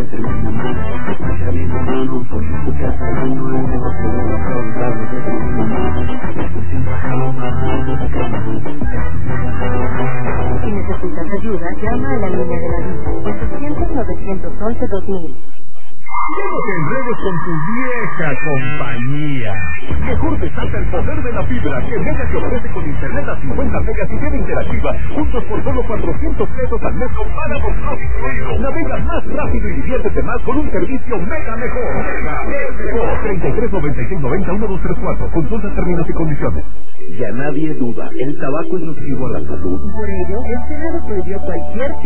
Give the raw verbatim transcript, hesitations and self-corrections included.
termina mal. Escucha bien hermano, porque en tu casa no hay negocio de los soldados de tu mamá. Esto siempre acaba mal, acaba mal. Si necesitas ayuda, llama a la línea de la vida, ochocientos, novecientos once, dos mil. No te enredes con tu vieja compañía. Mejor te salta el poder de la fibra que Mega te ofrece con internet a cincuenta megas y web interactiva, juntos por solo cuatrocientos pesos al mes con pagos no incluido. Navega más rápido y diviértete más con un servicio Mega mejor. Mega es mejor. treinta y tres noventa y seis noventa uno dos tres cuatro. Consulta términos y condiciones. Ya nadie duda, el tabaco es nocivo a la salud. Por ello, el Senado prohibió cualquier